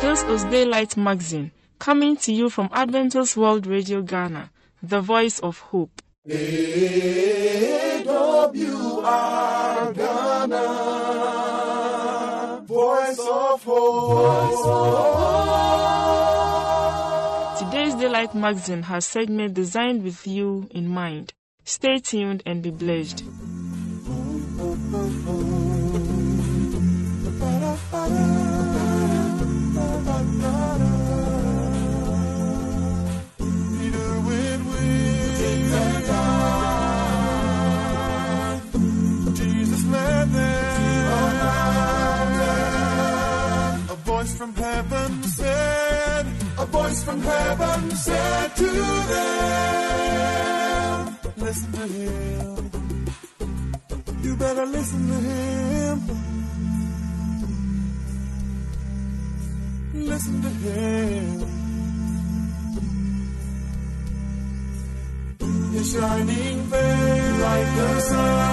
This is Daylight Magazine, coming to you from Adventist World Radio Ghana, the voice of hope. AWR Ghana, voice of hope. Today's Daylight Magazine has segment designed with you in mind. Stay tuned and be blessed. A voice from heaven said to them, listen to him. You better listen to him. Listen to him. His shining face like the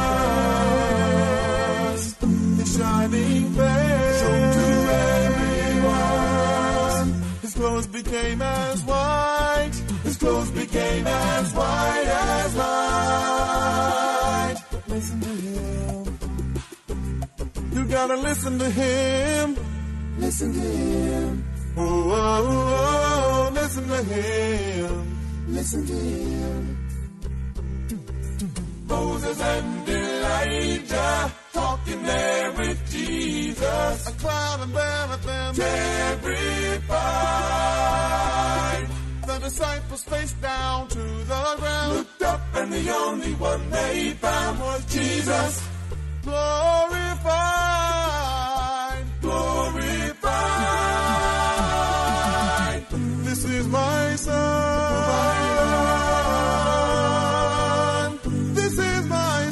sun. His shining face shown to everyone. His clothes became as white. His clothes became as white as light. Listen to him. You gotta listen to him. Listen to him. Oh, oh, oh, listen to him. Listen to him. Moses and Elijah talking there with Jesus. A cloud enveloped them, terrified. The disciples faced down to the ground, looked up, and the only one they found was Jesus. Glorified, glorified. This is my son. This is my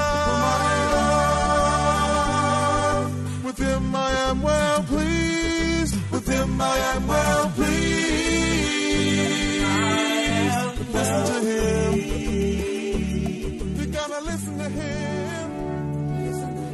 son. With him I am well pleased. With him I am well pleased. Listen to him. You gotta listen to him. Listen to him.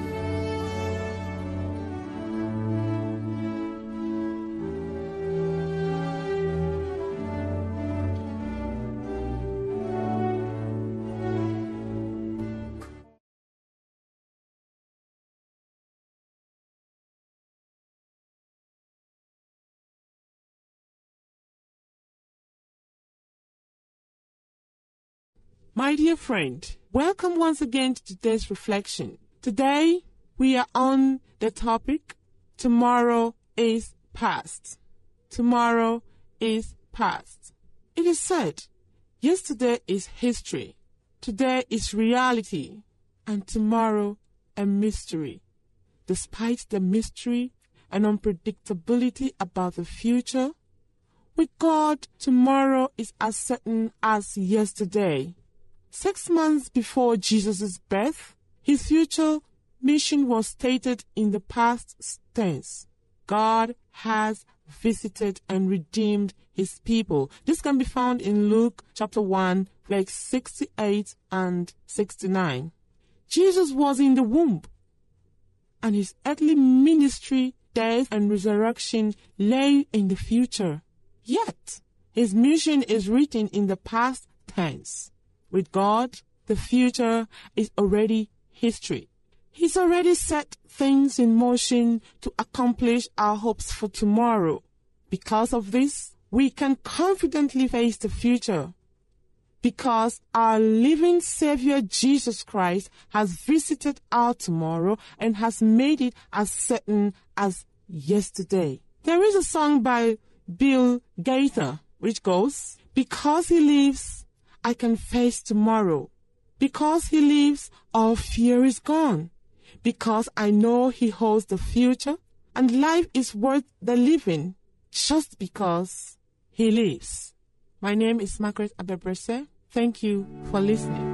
My dear friend, welcome once again to today's reflection. Today, we are on the topic, Tomorrow is Past. Tomorrow is past. It is said, yesterday is history, today is reality, and tomorrow a mystery. Despite the mystery and unpredictability about the future, with God, tomorrow is as certain as yesterday. 6 months before Jesus' birth, his future mission was stated in the past tense. God has visited and redeemed his people. This can be found in Luke chapter 1, verse 68 and 69. Jesus was in the womb, and his earthly ministry, death, and resurrection lay in the future. Yet, his mission is written in the past tense. With God, the future is already history. He's already set things in motion to accomplish our hopes for tomorrow. Because of this, we can confidently face the future. Because our living Savior Jesus Christ has visited our tomorrow and has made it as certain as yesterday. There is a song by Bill Gaither which goes, because he lives, I can face tomorrow. Because he lives, all fear is gone. Because I know he holds the future, and life is worth the living, just because he lives. My name is Margaret Abebrese. Thank you for listening.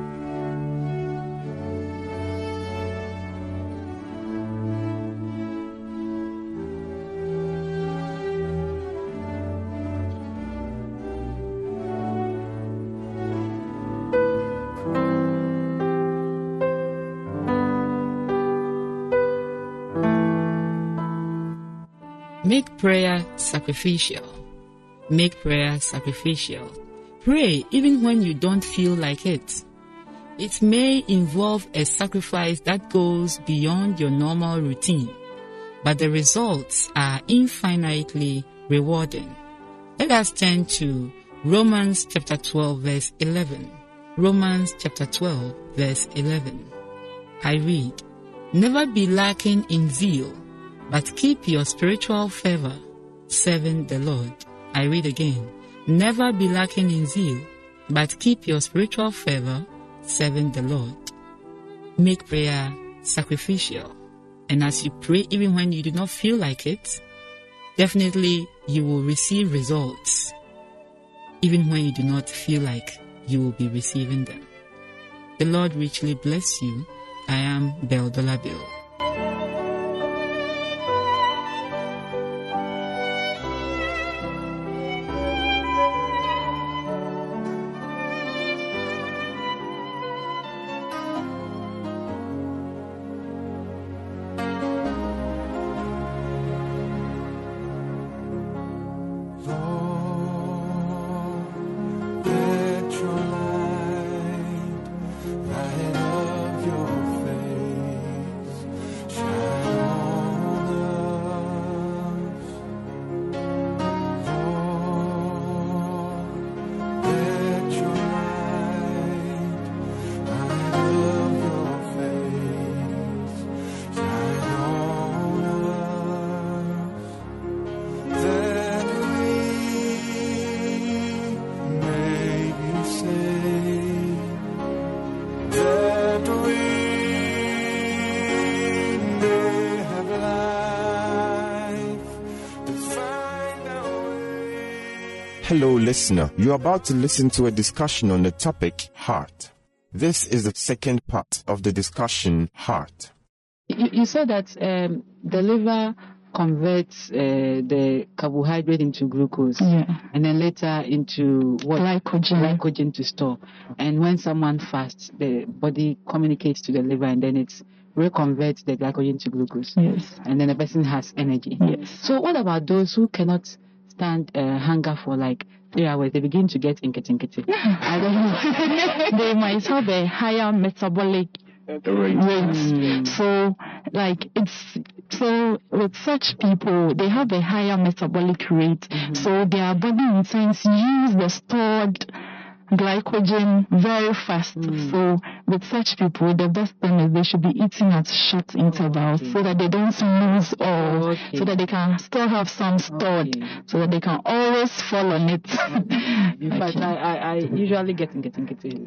Make prayer sacrificial. Make prayer sacrificial. Pray even when you don't feel like it. It may involve a sacrifice that goes beyond your normal routine, but the results are infinitely rewarding. Let us turn to Romans chapter 12 verse 11. Romans chapter 12 verse 11. I read, "Never be lacking in zeal, but keep your spiritual fervor serving the Lord." I read again, "Never be lacking in zeal, but keep your spiritual fervor serving the Lord." Make prayer sacrificial. And as you pray, even when you do not feel like it, definitely you will receive results, even when you do not feel like you will be receiving them. The Lord richly bless you. I am Beldola Bill. Hello, listener. You're about to listen to a discussion on the topic heart. This is the second part of the discussion, heart. You said that the liver converts the carbohydrate into glucose, and then later into what? Glycogen to store. And when someone fasts, the body communicates to the liver, and then it reconverts the glycogen to glucose. Yes. And then the person has energy. Yes. So what about those who cannot stand hunger for like 3 hours? They begin to get inkete. I don't know. They might have a higher metabolic rate. So, with such people, they have a higher metabolic rate. So their body in sense use the stored glycogen very fast. So with such people, the best thing is they should be eating at short intervals so that they don't lose all, so that they can still have some stored, so that they can always fall on it. In fact, I usually get inkete.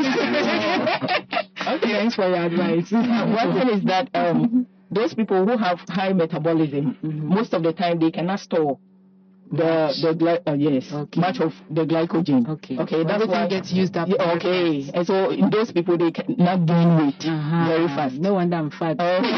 Okay, thanks for your advice. One thing is that those people who have high metabolism, most of the time they cannot store much of the glycogen. Okay, that's why gets used up. And so in those people they cannot gain weight very fast. No wonder I'm fat.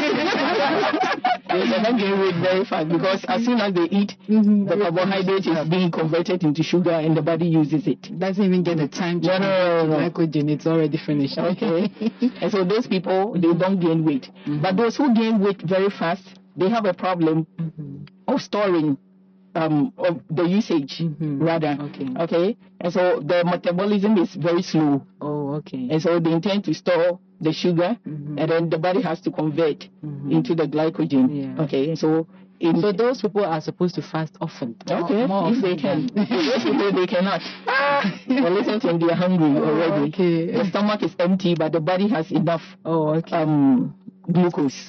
They cannot gain weight very fast because as soon as they eat, the carbohydrate is being converted into sugar and the body uses it. Doesn't even get the time to glycogen. It's already finished. Okay. And so those people, they don't gain weight. But those who gain weight very fast, they have a problem of storing of the usage rather. Okay. And so the metabolism is very slow. And so they intend to store the sugar and then the body has to convert into the glycogen. Okay. And so those people are supposed to fast often. If they can. Those people they cannot. Well, listen to them, they are hungry already. The stomach is empty but the body has enough glucose.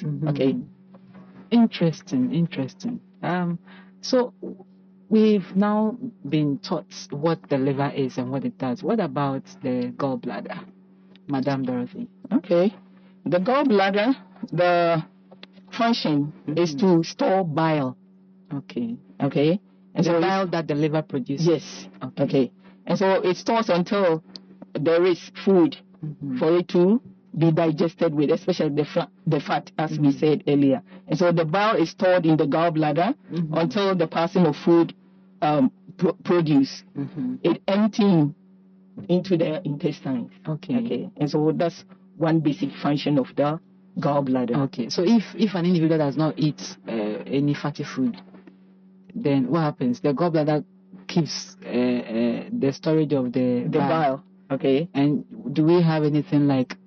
Interesting. So we've now been taught what the liver is and what it does. What about the gallbladder, Madam Dorothy? Okay. The gallbladder, the function is to store bile. Okay. And the bile that the liver produces. Yes. Okay. And so it stores until there is food for it to be digested with, especially the fat, as we said earlier. And so the bile is stored in the gallbladder until the passing of food produce. It empties into the intestines. Okay. And so that's one basic function of the gallbladder. Okay. So if an individual does not eat any fatty food, then what happens? The gallbladder keeps the storage of the bile. Okay. And do we have anything like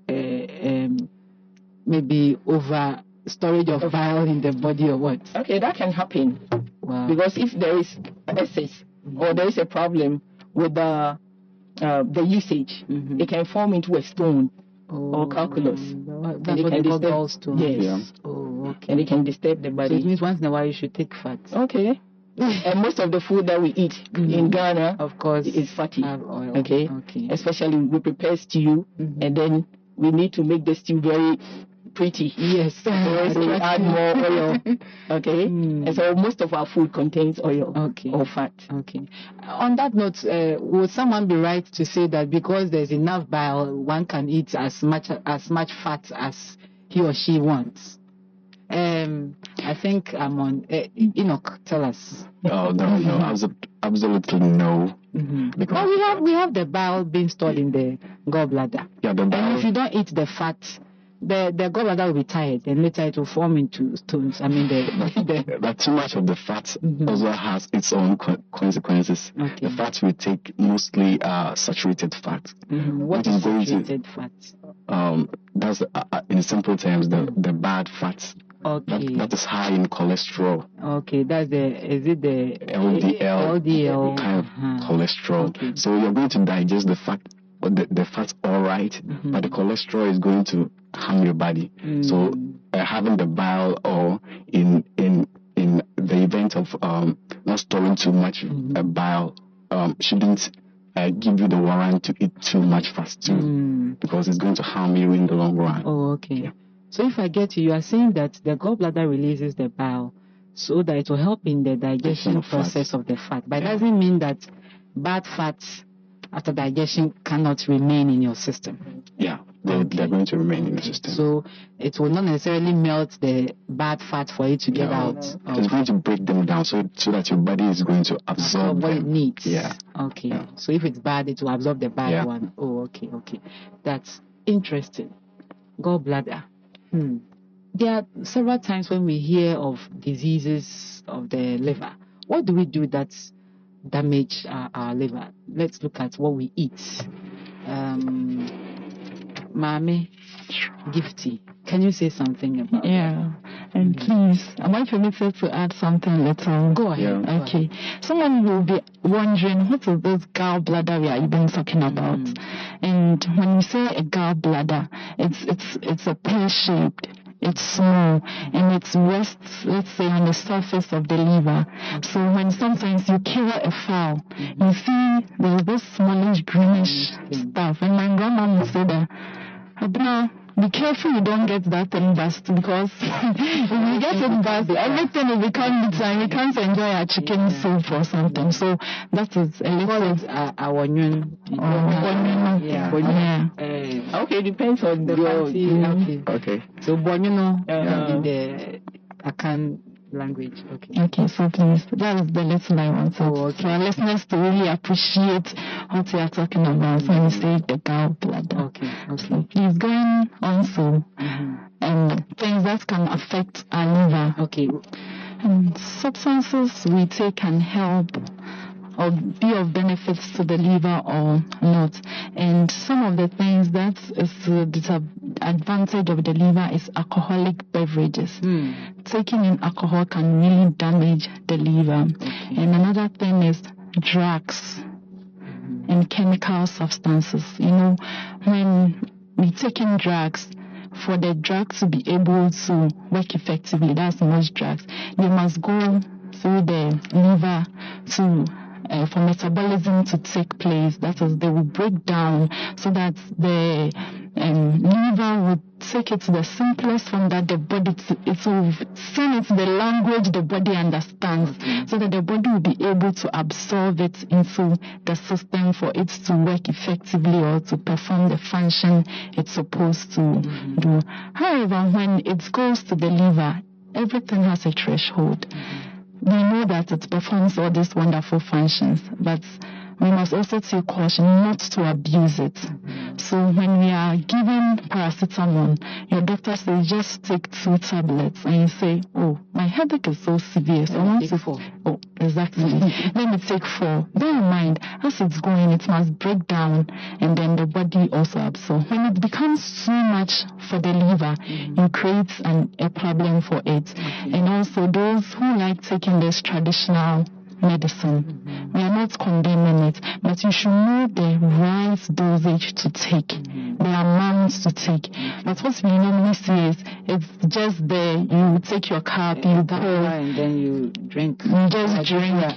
maybe over storage of bile in the body or what? Okay, that can happen. Wow. Because if there is excess or there is a problem with the usage, it can form into a stone or calculus. That's what they call gallstone. Yes. Yeah. Oh, okay. And it can disturb the So body. it means once in a while you should take fat. Okay. And most of the food that we eat in Ghana, of course, is fatty. have oil. Okay. Especially we prepare stew, and then we need to make the stew very pretty. Yes. So we add more oil. Okay. And so most of our food contains oil or fat. Okay. On that note, would someone be right to say that because there's enough bile, one can eat as much fat as he or she wants? I think I'm on. Enoch, tell us. Oh no, absolutely no. Because we have the bile being stored in the gallbladder. Yeah, the bile. And if you don't eat the fat, the gallbladder will be tired, and later it will form into stones. I mean, but too much of the fat also has its own consequences. Okay. The fat we take mostly saturated fat. What is saturated fat? That's in simple terms the bad fats. Okay. That is high in cholesterol. Okay, is it the LDL kind of cholesterol. Okay. So you're going to digest the fat, the fats all right, but the cholesterol is going to harm your body. So having the bile or in the event of not storing too much bile shouldn't give you the warrant to eat too much fast too, because it's going to harm you in the long run. Oh, okay. Yeah. So if I get you are saying that the gallbladder releases the bile so that it will help in the digestion process of the fat. But it doesn't mean that bad fats after digestion cannot remain in your system. Yeah, they're going to remain in the system. So it will not necessarily melt the bad fat for it to get out. It's going to break them down so that your body is going to absorb what them. it needs. Yeah. Okay. Yeah. So if it's bad, it will absorb the bad one. Oh, okay. That's interesting. Gallbladder. There are several times when we hear of diseases of the liver. What do we do that damage our liver? Let's look at what we eat. Mame, Gifty, can you say something about that? Yeah, and please, am I permitted to add something little? Go ahead. Yeah. Okay. Someone will be wondering, what is this gallbladder we are even talking about? And when you say a gallbladder, it's a pear-shaped. It's small and it rests, let's say, on the surface of the liver. So when sometimes you kill a fowl, you see there's this smallish greenish stuff. And my grandma would say that, be careful you don't get that thing bust, because if you get it bust, everything will become bitter and we can't enjoy our chicken soup or something. So that is a little our onion. Okay, depends on the Okay. So bonino in the Akan language. Okay, so please, that is the lesson I wanted for our listeners to really appreciate what we are talking about when we say the gallbladder. Okay. So please, going on so things that can affect our liver. Okay. And substances we take can help or be of benefits to the liver or not. And some of the things that is the disadvantage of the liver is alcoholic beverages. Taking in alcohol can really damage the liver. Okay. And another thing is drugs and chemical substances. You know, when we take in drugs, for the drugs to be able to work effectively, that's most drugs, they must go through the liver to for metabolism to take place. That is, they will break down so that the liver will take it to the simplest form that the body, it will send it to the language the body understands, so that the body will be able to absorb it into the system for it to work effectively or to perform the function it's supposed to do. However, when it goes to the liver, everything has a threshold. We know that it performs all these wonderful functions, but we must also take caution not to abuse it. So when we are given paracetamol, your doctor says just take 2 tablets, and you say, oh, my headache is so severe, so I want to 4. Oh, exactly. Let me take 4. Bear in mind, as it's going, it must break down, and then the body also absorbs. When it becomes too much for the liver, it creates a problem for it. And also those who like taking this traditional medicine, we are not condemning it, but you should know the right dosage to take, the amount to take. But what we normally see is it's just there, you take your cup, you pour, and then you drink. You just drink.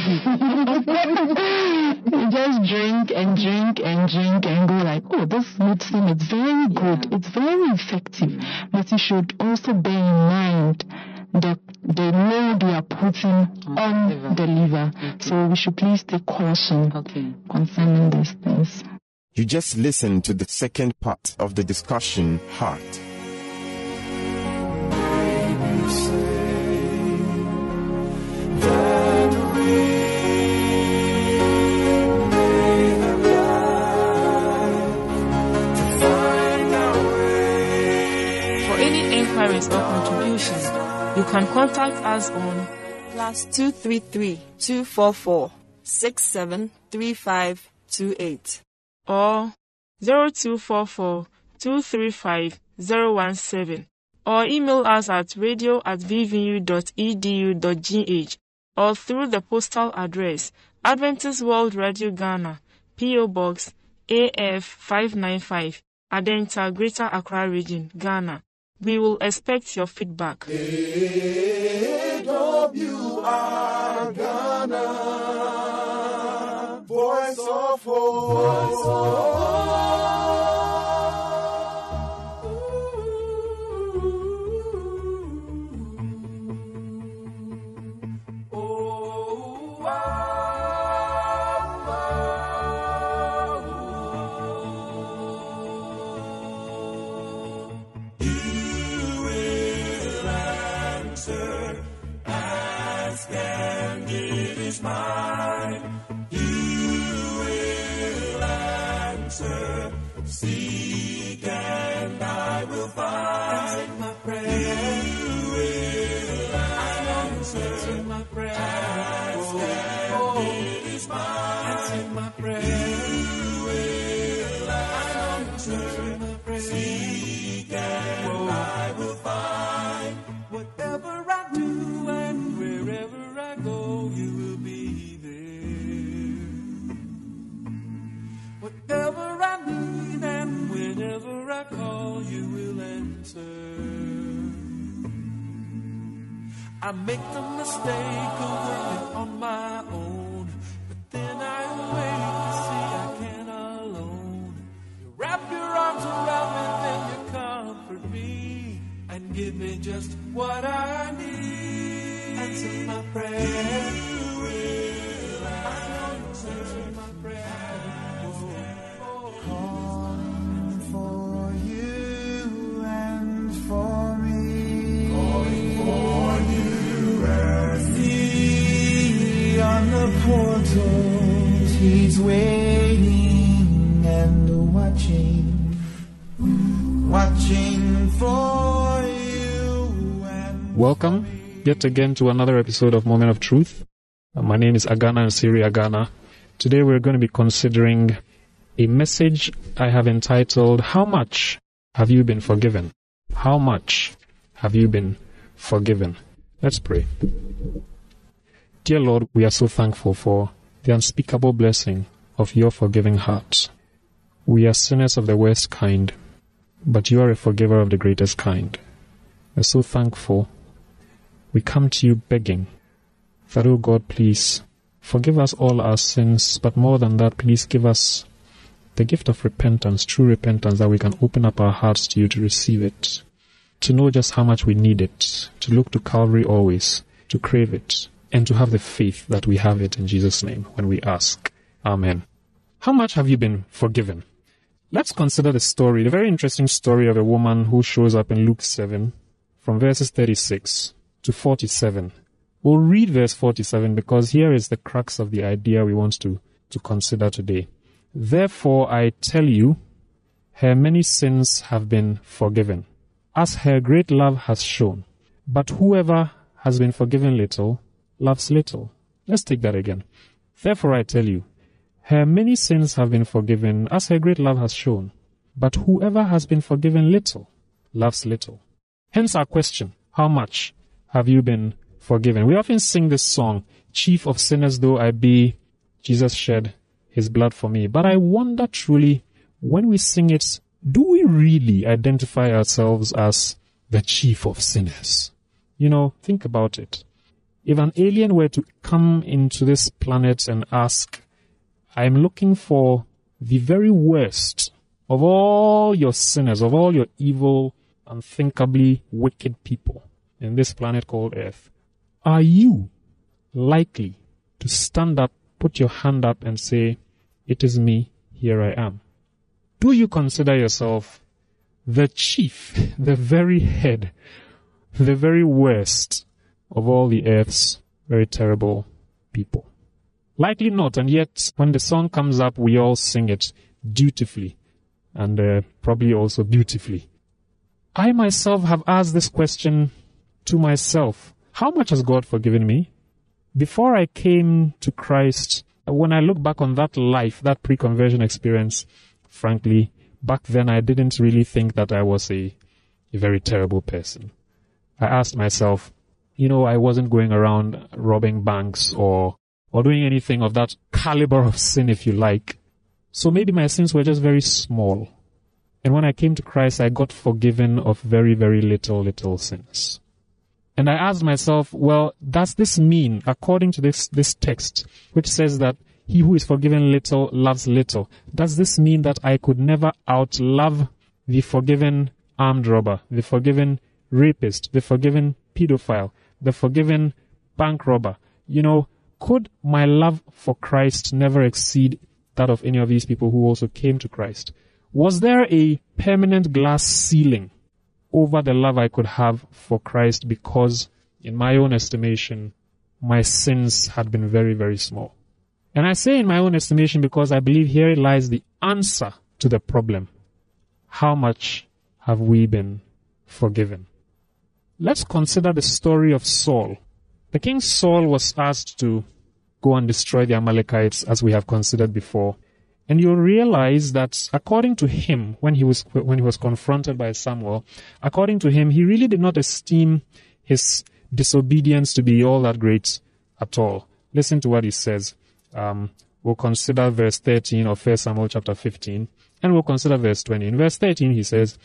You just drink and drink and drink and go like, oh, this medicine is very good, it's very effective. But you should also bear in mind the load you are putting on the liver. So we should please take caution concerning these things. You just listened to the second part of the discussion, Heart. For any inquiries or contributions, you can contact us on +233 244 673528 or 0244 235 017, or email us at radio@vvu.edu.gh, or through the postal address Adventist World Radio Ghana, P.O. Box AF 595, Adenta, Greater Accra Region, Ghana. We will expect your feedback. AWR Ghana, Voice of Hope. Seek and I will find my prayer. You will answer my prayer. Ask and it is mine. Answer my prayer. You will answer my prayer. Seek and I will find. Whatever I do and wherever I go, you will be there. Whatever I need and whenever I call, you will answer. I make the mistake of working on my own, but then I wake to see I can't alone. You wrap your arms around me, then you comfort me and give me just what I need. Answer my prayer. You will answer my prayer. Calling for you and for me. Calling for you and me. On the portals, he's waiting and watching for you and Welcome yet again to another episode of Moment of Truth. My name is Agana Nsiri Agana. Today we're going to be considering a message I have entitled, How Much Have You Been Forgiven? How much have you been forgiven? Let's pray. Dear Lord, we are so thankful for the unspeakable blessing of your forgiving heart. We are sinners of the worst kind, but you are a forgiver of the greatest kind. We're so thankful. We come to you begging that, oh God, please forgive us all our sins, but more than that, please give us the gift of repentance, true repentance, that we can open up our hearts to you to receive it, to know just how much we need it, to look to Calvary always, to crave it, and to have the faith that we have it in Jesus' name when we ask. Amen. How much have you been forgiven? Let's consider the very interesting story of a woman who shows up in Luke 7, from verses 36 to 47. We'll read verse 47 because here is the crux of the idea we want to to consider today. Therefore, I tell you, her many sins have been forgiven, as her great love has shown. But whoever has been forgiven little, loves little. Let's take that again. Therefore, I tell you, her many sins have been forgiven, as her great love has shown. But whoever has been forgiven little, loves little. Hence our question, how much have you been forgiven? We often sing this song, Chief of sinners though I be, Jesus shed his blood for me. But I wonder truly, when we sing it, do we really identify ourselves as the chief of sinners? Think about it. If an alien were to come into this planet and ask, I'm looking for the very worst of all your sinners, of all your evil, unthinkably wicked people in this planet called Earth, are you likely to stand up, put your hand up and say, it is me, here I am? Do you consider yourself the chief, the very head, the very worst of all the earth's very terrible people? Likely not, and yet when the song comes up, we all sing it dutifully and probably also beautifully. I myself have asked this question to myself. How much has God forgiven me? Before I came to Christ, when I look back on that life, that pre-conversion experience, frankly, back then I didn't really think that I was a very terrible person. I asked myself, I wasn't going around robbing banks or doing anything of that caliber of sin, if you like. So maybe my sins were just very small. And when I came to Christ, I got forgiven of very, very little sins. And I asked myself, well, does this mean, according to this text, which says that he who is forgiven little loves little, does this mean that I could never outlove the forgiven armed robber, the forgiven rapist, the forgiven pedophile, the forgiven bank robber? Could my love for Christ never exceed that of any of these people who also came to Christ? Was there a permanent glass ceiling over the love I could have for Christ because, in my own estimation, my sins had been very, very small? And I say in my own estimation because I believe here lies the answer to the problem. How much have we been forgiven? Let's consider the story of Saul. The king Saul was asked to go and destroy the Amalekites, as we have considered before. And you'll realize that according to him, when he was confronted by Samuel, according to him, he really did not esteem his disobedience to be all that great at all. Listen to what he says. We'll consider verse 13 of 1 Samuel chapter 15, and we'll consider verse 20. In verse 13,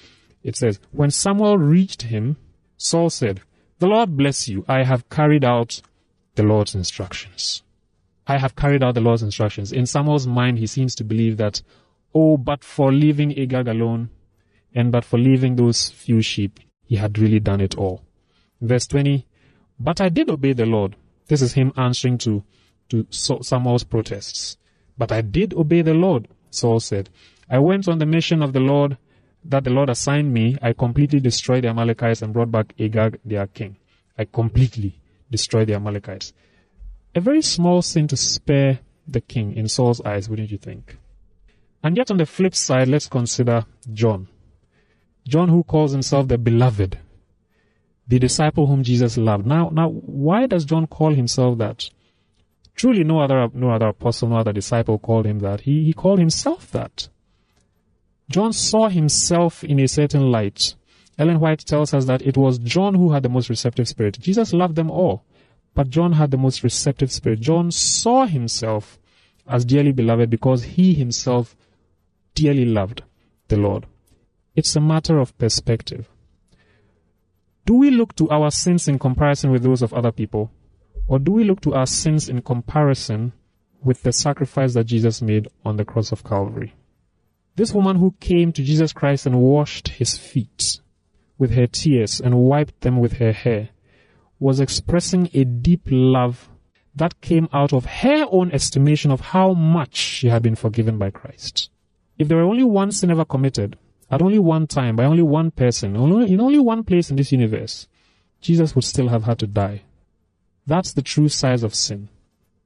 it says, when Samuel reached him, Saul said, "The Lord bless you. I have carried out the Lord's instructions." I have carried out the Lord's instructions. In Samuel's mind, he seems to believe that, but for leaving Agag alone, and but for leaving those few sheep, he had really done it all. Verse 20, but I did obey the Lord. This is him answering to Samuel's protests. But I did obey the Lord, Saul said. I went on the mission of the Lord that the Lord assigned me. I completely destroyed the Amalekites and brought back Agag, their king. I completely destroyed the Amalekites. A very small sin to spare the king in Saul's eyes, wouldn't you think? And yet on the flip side, let's consider John. John, who calls himself the beloved, the disciple whom Jesus loved. Now, why does John call himself that? Truly no other apostle, no other disciple called him that. He called himself that. John saw himself in a certain light. Ellen White tells us that it was John who had the most receptive spirit. Jesus loved them all, but John had the most receptive spirit. John saw himself as dearly beloved because he himself dearly loved the Lord. It's a matter of perspective. Do we look to our sins in comparison with those of other people? Or do we look to our sins in comparison with the sacrifice that Jesus made on the cross of Calvary? This woman who came to Jesus Christ and washed his feet with her tears and wiped them with her hair was expressing a deep love that came out of her own estimation of how much she had been forgiven by Christ. If there were only one sin ever committed, at only one time, by only one person, in only one place in this universe, Jesus would still have had to die. That's the true size of sin.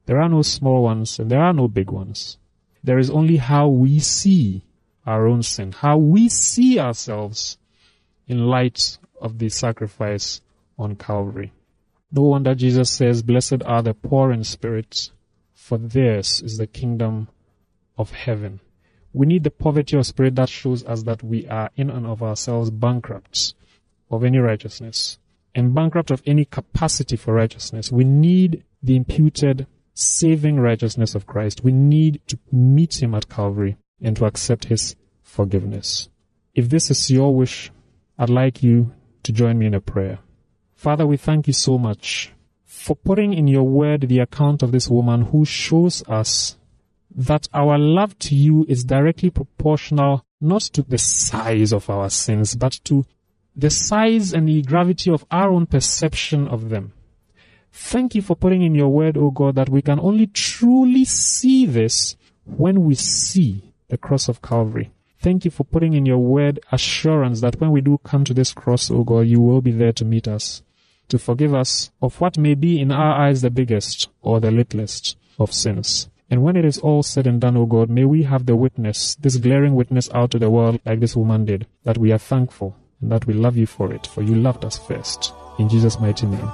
There are no small ones and there are no big ones. There is only how we see our own sin, how we see ourselves in light of the sacrifice on Calvary. No wonder Jesus says, "Blessed are the poor in spirit, for theirs is the kingdom of heaven." We need the poverty of spirit that shows us that we are in and of ourselves bankrupt of any righteousness and bankrupt of any capacity for righteousness. We need the imputed saving righteousness of Christ. We need to meet him at Calvary and to accept his forgiveness. If this is your wish, I'd like you to join me in a prayer. Father, we thank you so much for putting in your word the account of this woman who shows us that our love to you is directly proportional not to the size of our sins, but to the size and the gravity of our own perception of them. Thank you for putting in your word, O God, that we can only truly see this when we see the cross of Calvary. Thank you for putting in your word assurance that when we do come to this cross, O God, you will be there to meet us, to forgive us of what may be in our eyes the biggest or the littlest of sins. And when it is all said and done, O God, may we have the witness, this glaring witness out to the world like this woman did, that we are thankful and that we love you for it, for you loved us first. In Jesus' mighty name.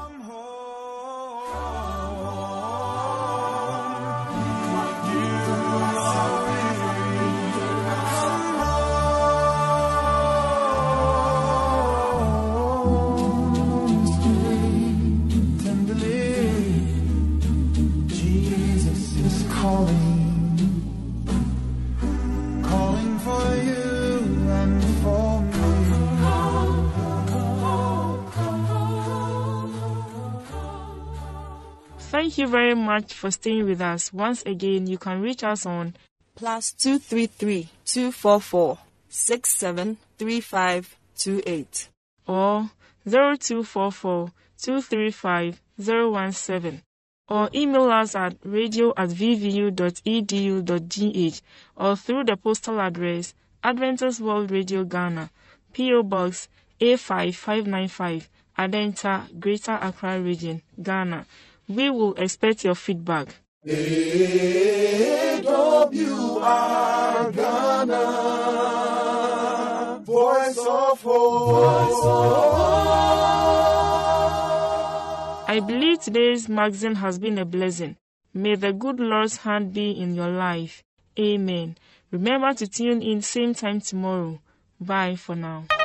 Thank you very much for staying with us. Once again, you can reach us on +233 244 673528 or 0244 235 017 or email us at radio@vvu.edu.gh or through the postal address Adventist World Radio Ghana, P.O. Box A5595, Adenta, Greater Accra Region, Ghana. We will expect your feedback. AWR Ghana, Voice of Hope. I believe today's magazine has been a blessing. May the good Lord's hand be in your life. Amen. Remember to tune in same time tomorrow. Bye for now.